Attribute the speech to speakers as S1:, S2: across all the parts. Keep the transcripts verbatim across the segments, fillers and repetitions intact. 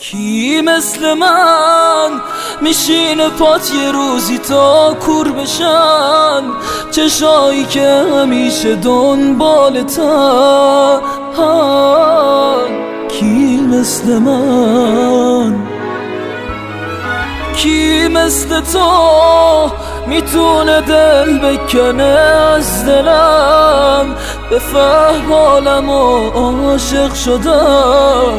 S1: کی مثل من میشینه پات یه روزی تا کور بشن، چشایی که همیشه دنبالتن. کی مثل من، کی مثل تو میتونه دل بکنه از دلم، به فهم حالم و عاشق شدم.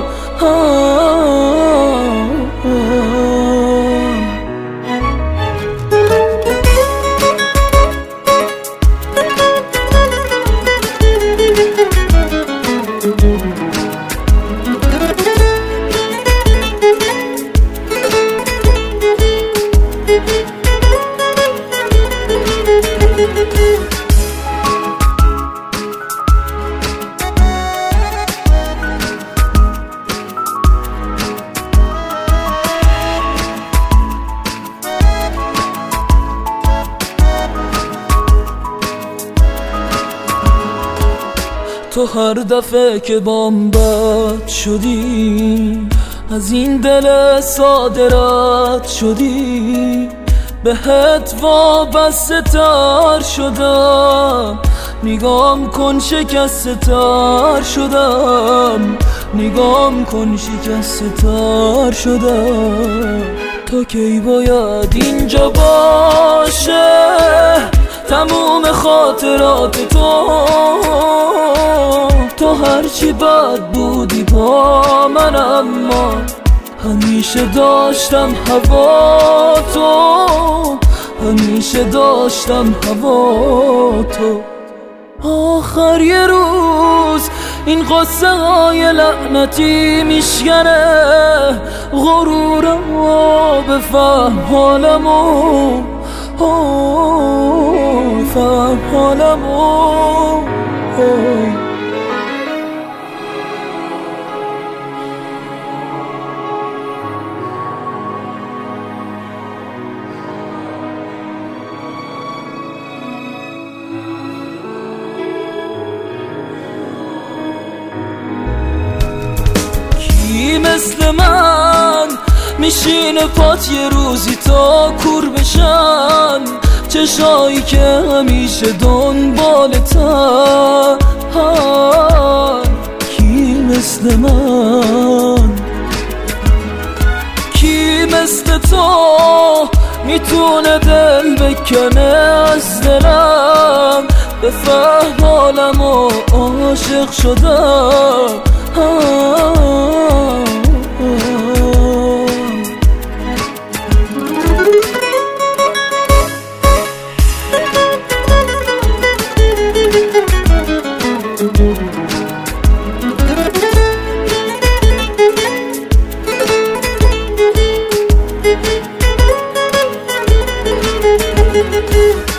S1: تو هر دفعه که بام بد شدی، از این دل ساده رد شدی، بهت وابسته تر شدم. نگام کن شکسته تر شدم، نگام کن شکسته تر شدم. تا کی باید اینجا باشه تموم خاطرات تو؟ تو هرچی بد بودی با من، اما همیشه داشتم هوا تو، همیشه داشتم هوا تو. آخر یه روز این قصه های لعنتی میشکنه غرورم، بفهم حالمو، فهم حالمو. کی مثل من میشینه پات یه روزی تا کور بشن، چشایی که همیشه دنبالتن. کی مثل من، کی مثل تو میتونه دل بکنه از دلم، به فهم حالم و عاشق شدم.
S2: Thank you.